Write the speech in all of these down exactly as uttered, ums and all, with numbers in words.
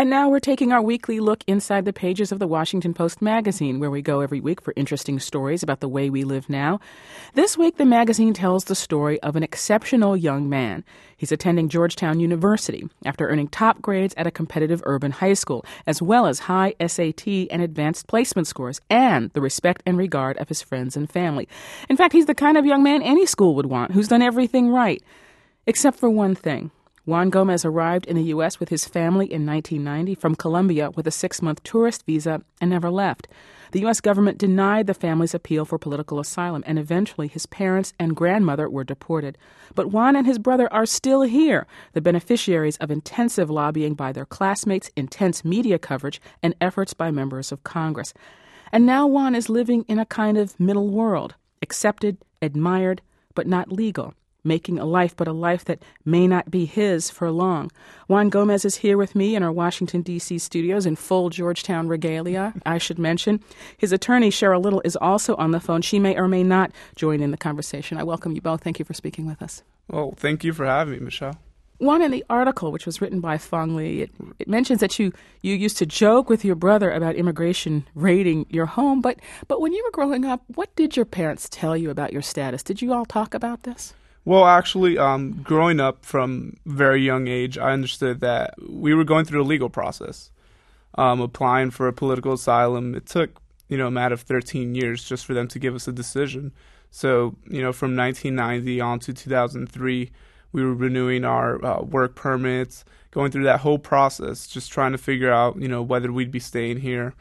And now we're taking our weekly look inside the pages of the Washington Post magazine, where we go every week for interesting stories about the way we live now. This week, the magazine tells the story of an exceptional young man. He's attending Georgetown University after earning top grades at a competitive urban high school, as well as high S A T and advanced placement scores, and the respect and regard of his friends and family. In fact, he's the kind of young man any school would want, who's done everything right. Except for one thing. Juan Gomez arrived in the U S with his family in nineteen ninety from Colombia with a six-month tourist visa and never left. The U S government denied the family's appeal for political asylum, and eventually his parents and grandmother were deported. But Juan and his brother are still here, the beneficiaries of intensive lobbying by their classmates, intense media coverage, and efforts by members of Congress. And now Juan is living in a kind of middle world, accepted, admired, but not legal. Making a life, but a life that may not be his for long. Juan Gomez is here with me in our Washington, D C studios in full Georgetown regalia, I should mention. His attorney, Cheryl Little, is also on the phone. She may or may not join in the conversation. I welcome you both. Thank you for speaking with us. Well, thank you for having me, Michelle. Juan, in the article, which was written by Fong Li, it, it mentions that you, you used to joke with your brother about immigration raiding your home. But, but when you were growing up, what did your parents tell you about your status? Did you all talk about this? Well, actually, um, growing up from a very young age, I understood that we were going through a legal process, um, applying for a political asylum. It took, you know, a matter of thirteen years just for them to give us a decision. So, you know, from nineteen ninety on to two thousand three, we were renewing our uh, work permits, going through that whole process, just trying to figure out, you know, whether we'd be staying here.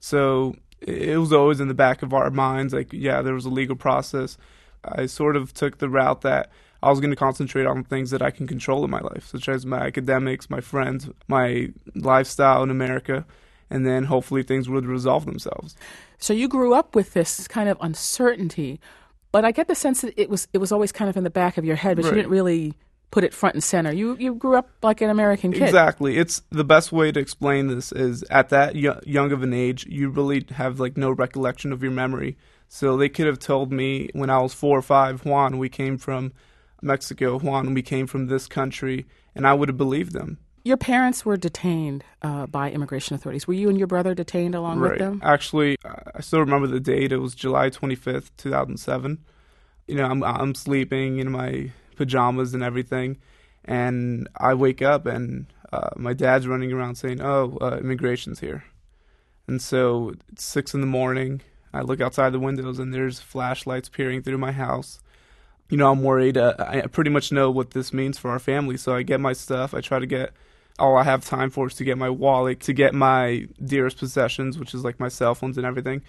So it was always in the back of our minds, like, yeah, there was a legal process. I sort of took the route that I was going to concentrate on things that I can control in my life, such as my academics, my friends, my lifestyle in America, and then hopefully things would resolve themselves. So you grew up with this kind of uncertainty, but I get the sense that it was it was always kind of in the back of your head, but right. You didn't really put it front and center. You you grew up like an American kid. Exactly. It's the best way to explain this is at that young of an age, you really have like no recollection of your memory. So they could have told me when I was four or five, Juan, we came from Mexico, Juan, we came from this country, and I would have believed them. Your parents were detained uh, by immigration authorities. Were you and your brother detained along right. with them? Actually, I still remember the date. It was July twenty-fifth, two thousand seven. You know, I'm I'm sleeping in my pajamas and everything, and I wake up and uh, my dad's running around saying, "Oh, uh, immigration's here." And so it's six in the morning. I look outside the windows and there's flashlights peering through my house. You know, I'm worried. Uh, I pretty much know what this means for our family. So I get my stuff. I try to get all I have time for is to get my wallet, to get my dearest possessions, which is like my cell phones and everything.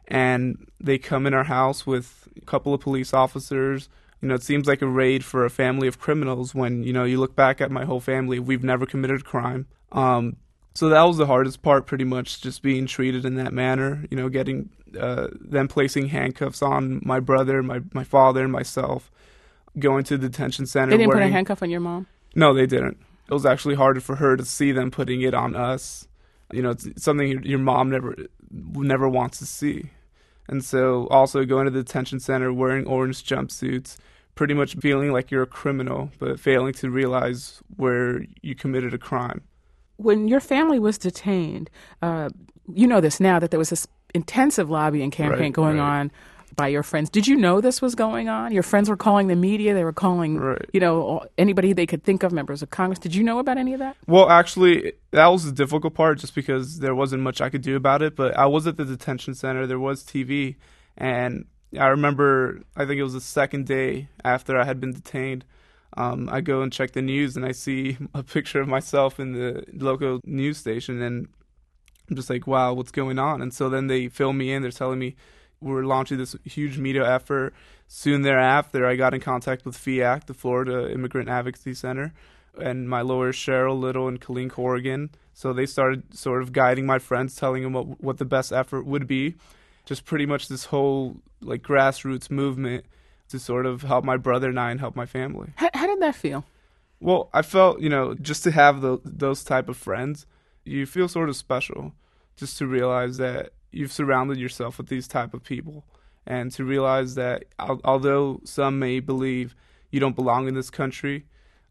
And they come in our house with a couple of police officers. You know, it seems like a raid for a family of criminals when, you know, you look back at my whole family, we've never committed a crime. Um, so that was the hardest part, pretty much, just being treated in that manner, you know, getting uh, them placing handcuffs on my brother, my, my father, and myself, going to the detention center. They didn't wearing... put a handcuff on your mom? No, they didn't. It was actually harder for her to see them putting it on us. You know, it's something your mom never never wants to see. And so also going to the detention center, wearing orange jumpsuits, pretty much feeling like you're a criminal, but failing to realize where you committed a crime. When your family was detained, uh, you know this now, that there was this intensive lobbying campaign right, going right. on by your friends. Did you know this was going on? Your friends were calling the media. They were calling, right. you know, anybody they could think of, members of Congress. Did you know about any of that? Well, actually, that was the difficult part just because there wasn't much I could do about it. But I was at the detention center. There was T V. And I remember, I think it was the second day after I had been detained, um, I go and check the news and I see a picture of myself in the local news station. And I'm just like, wow, what's going on? And so then they fill me in. They're telling me we're launching this huge media effort. Soon thereafter, I got in contact with F I A C, the Florida Immigrant Advocacy Center, and my lawyers Cheryl Little and Colleen Corrigan. So they started sort of guiding my friends, telling them what, what the best effort would be. Just pretty much this whole like grassroots movement to sort of help my brother and I and help my family. How, how did that feel? Well, I felt, you know, just to have the, those type of friends, you feel sort of special just to realize that you've surrounded yourself with these type of people, and to realize that al- although some may believe you don't belong in this country,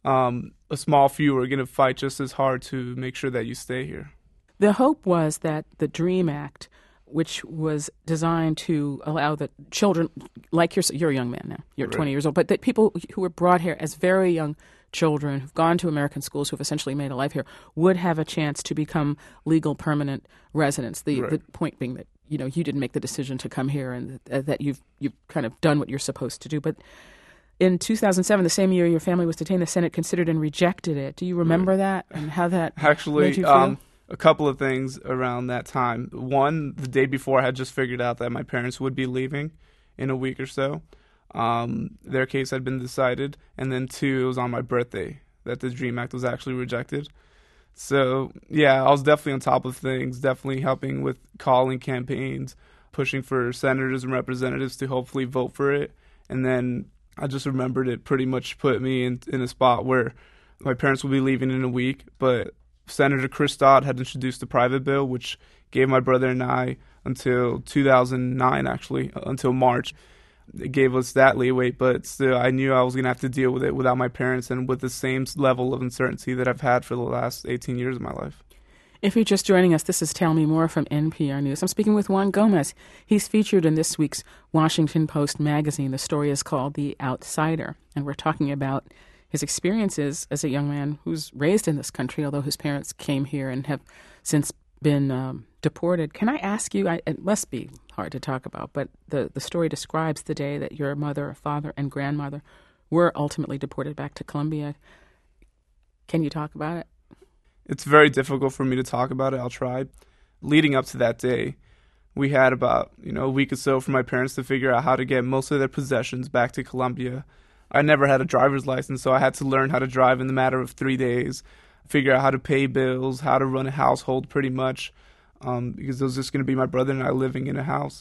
um, a small few are going to fight just as hard to make sure that you stay here. The hope was that the DREAM Act, which was designed to allow the children, like you're, you're a young man now, you're Right. twenty years old, but that people who were brought here as very young children who've gone to American schools, who've essentially made a life here, would have a chance to become legal permanent residents. The, Right. the point being that, you know, you didn't make the decision to come here and that, that you've you've kind of done what you're supposed to do. But in two thousand seven, the same year your family was detained, the Senate considered and rejected it. Do you remember Right. that and how that Actually, made you feel? um, a couple of things around that time. One, the day before, I had just figured out that my parents would be leaving in a week or so. Um, their case had been decided. And then two, it was on my birthday that the DREAM Act was actually rejected. So, yeah, I was definitely on top of things, definitely helping with calling campaigns, pushing for senators and representatives to hopefully vote for it. And then I just remembered it pretty much put me in, in a spot where my parents will be leaving in a week, but Senator Chris Dodd had introduced a private bill which gave my brother and I until two thousand nine, actually, until March. It gave us that leeway, but still I knew I was going to have to deal with it without my parents and with the same level of uncertainty that I've had for the last eighteen years of my life. If you're just joining us, this is Tell Me More from N P R News. I'm speaking with Juan Gomez. He's featured in this week's Washington Post magazine. The story is called The Outsider, and we're talking about his experiences as a young man who's raised in this country, although his parents came here and have since been um, deported. Can I ask you, I, it must be hard to talk about, but the, the story describes the day that your mother, father, and grandmother were ultimately deported back to Colombia. Can you talk about it? It's very difficult for me to talk about it. I'll try. Leading up to that day, we had about, you know, a week or so for my parents to figure out how to get most of their possessions back to Colombia. I never had a driver's license, so I had to learn how to drive in the matter of three days, figure out how to pay bills, how to run a household pretty much, um, because it was just going to be my brother and I living in a house.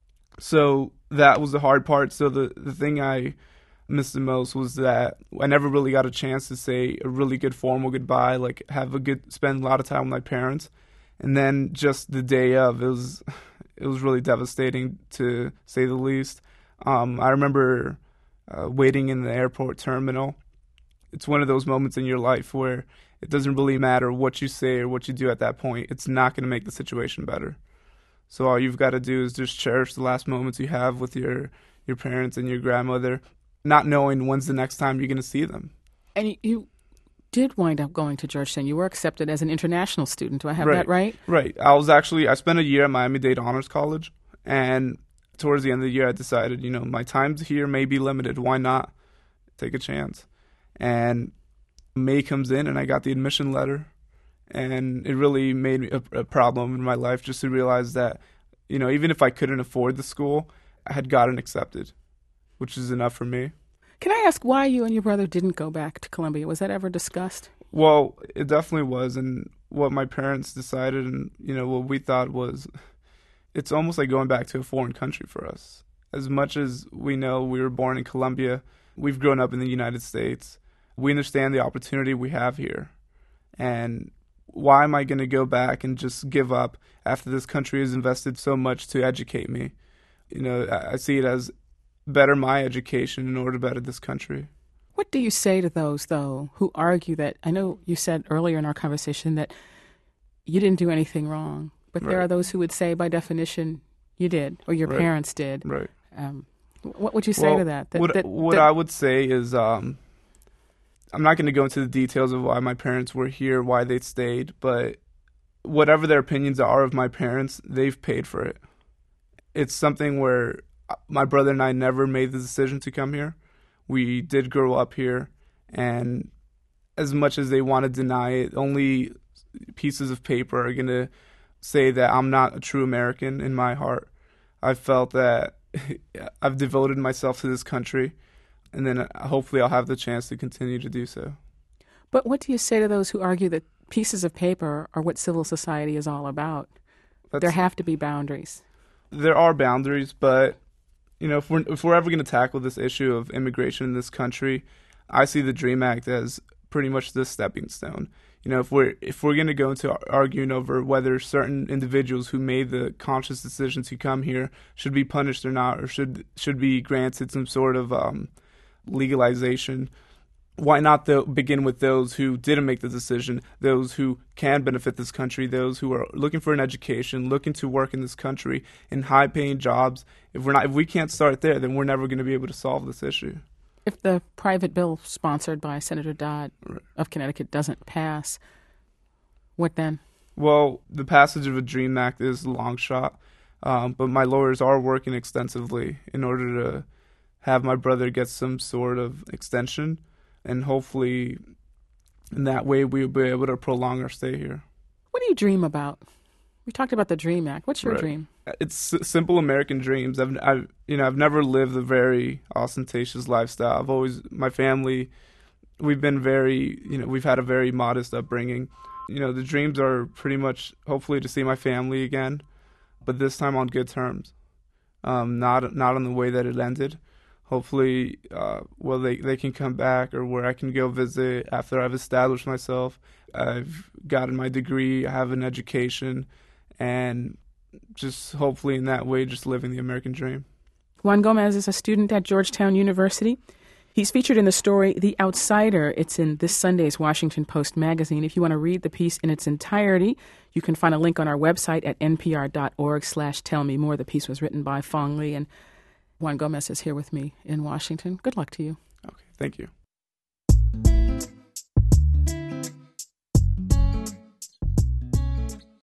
So that was the hard part. So the, the thing I missed the most was that I never really got a chance to say a really good formal goodbye, like have a good, spend a lot of time with my parents. And then just the day of, it was, it was really devastating to say the least. Um, I remember Uh, waiting in the airport terminal. It's one of those moments in your life where it doesn't really matter what you say or what you do at that point. It's not going to make the situation better. So all you've got to do is just cherish the last moments you have with your, your parents and your grandmother, not knowing when's the next time you're going to see them. And you, you did wind up going to Georgetown. You were accepted as an international student. Do I have Right. that right? Right. I was actually, I spent a year at Miami-Dade Honors College, and towards the end of the year, I decided, you know, my time here may be limited. Why not take a chance? And May comes in, and I got the admission letter, and it really made me a, a problem in my life just to realize that, you know, even if I couldn't afford the school, I had gotten accepted, which is enough for me. Can I ask why you and your brother didn't go back to Colombia? Was that ever discussed? Well, it definitely was, and what my parents decided, and you know, what we thought was, it's almost like going back to a foreign country for us. As much as we know we were born in Colombia, we've grown up in the United States. We understand the opportunity we have here. And why am I going to go back and just give up after this country has invested so much to educate me? You know, I see it as better my education in order to better this country. What do you say to those, though, who argue that, I know you said earlier in our conversation that you didn't do anything wrong, but Right. there are those who would say, by definition, you did, or your Right. parents did. Right. Um, what would you say well, to that? that what that, what that, I would say is, um, I'm not going to go into the details of why my parents were here, why they stayed, but whatever their opinions are of my parents, they've paid for it. It's something where my brother and I never made the decision to come here. We did grow up here, and as much as they want to deny it, only pieces of paper are going to say that I'm not a true American in my heart. I felt that I've devoted myself to this country, and then hopefully I'll have the chance to continue to do so. But what do you say to those who argue that pieces of paper are what civil society is all about? That's, There have to be boundaries. There are boundaries, but you know, if we're if we're ever going to tackle this issue of immigration in this country, I see the DREAM Act as pretty much the stepping stone. You know, if we're if we're going to go into arguing over whether certain individuals who made the conscious decision to come here should be punished or not, or should should be granted some sort of um, legalization, why not th- begin with those who didn't make the decision, those who can benefit this country, those who are looking for an education, looking to work in this country in high-paying jobs. If we're not, if we can't start there, then we're never going to be able to solve this issue. If the private bill sponsored by Senator Dodd right. of Connecticut doesn't pass, what then? Well, the passage of a DREAM Act is a long shot, um, but my lawyers are working extensively in order to have my brother get some sort of extension. And hopefully, in that way, we'll be able to prolong our stay here. What do you dream about? We talked about the DREAM Act. What's your right. dream? It's s- simple American dreams. I've, I've, you know, I've never lived a very ostentatious lifestyle. I've always, my family, we've been very, you know, we've had a very modest upbringing. You know, the dreams are pretty much, hopefully, to see my family again, but this time on good terms, um, not not in the way that it ended. Hopefully, uh, well, they, they can come back, or where I can go visit after I've established myself. I've gotten my degree, I have an education, and just hopefully in that way, just living the American dream. Juan Gomez is a student at Georgetown University. He's featured in the story The Outsider. It's in this Sunday's Washington Post magazine. If you want to read the piece in its entirety, you can find a link on our website at npr.org slash tell me more. The piece was written by Fong Lee, and Juan Gomez is here with me in Washington. Good luck to you. Okay, thank you.